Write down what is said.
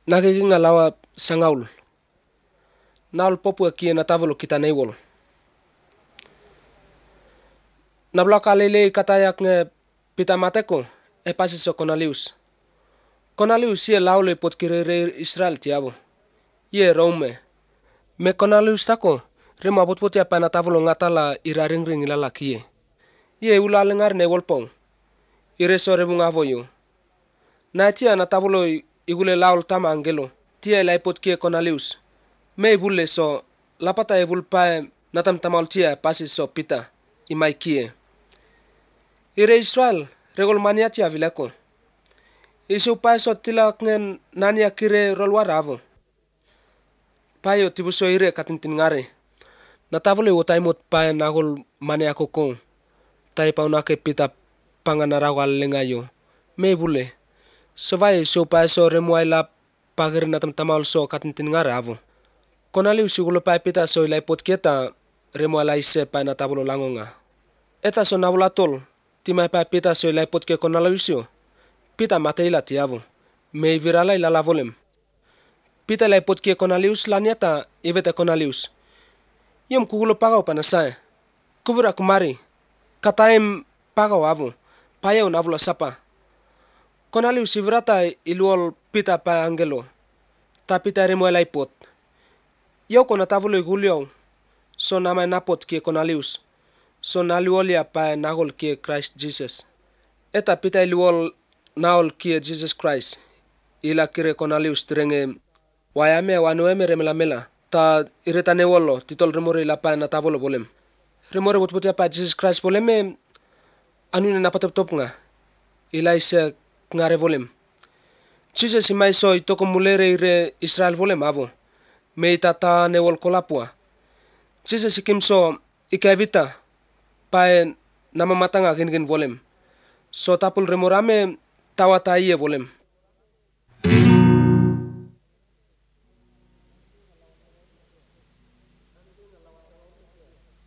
nakikingalawa sangaul. Naul popua kie na tavolo kita neiwol. Nablakaleilei katayak nge pita mateko e pasiso Cornelius. Cornelius ye laule potkirere Israel tiavo. Ye Rome. Me Cornelius tako rima potpotia pa na tavolo ngatala iraringring ilala kie. Ye ulalengar ne wolpong. Ireso rebungavoyo. Na tia na tavolo igule laul tama angelo. Tia lai potkie Cornelius. Me bulle so lapata e vulpae natam tamal tia pasiso pita imai kie. Ire Israel regol mania tia vileko. Isu paeso tilak ngen nania kire rolwaravo. Payo tibuso ire katintin ngare. Natavole wotaimot pae nagol mania kokong. Tai paunake pita panganaragal lengayo. Me bule. Sovai isu paeso remuaila pagir natam tamal so katintin ngare avo. Cornelius ugulo pae pita so ilai potkieta remuaila ise pae natavolo langonga. Eta so navulatol. Timai pae pita so ilai potke Corneliusio. Pita mateila tiavo. Me virala ilala volem. Pita ilai potke Cornelius laniata ivete Cornelius. Yom kugulo pagau panasae. Kuvira kumari. Kataim pagau avo. Payau navula sapa. Cornelius ivirata iluol pita pae angelo. Ta pita remuaila ipot. Yoko na tavulo igulio. So namai napot kie Cornelius. So naluolia pae nagol kie Christ Jesus. Eta pita iluol naol kie Jesus Christ. Ila kire Cornelius tirenge wayame wanueme remelamela. Ta ireta newolo titol remore ila pae na tavolo bolem. Remore butbutia pae Jesus Christ boleme anune napatop nga. Ila ise ngare volem. Jesus imai so itoko mulere ire Israel volem avo. Me itata newol kolapua. Jesus ikim so ikevita pae nama matanga gin volem. So tapul remorame tawata iye volem.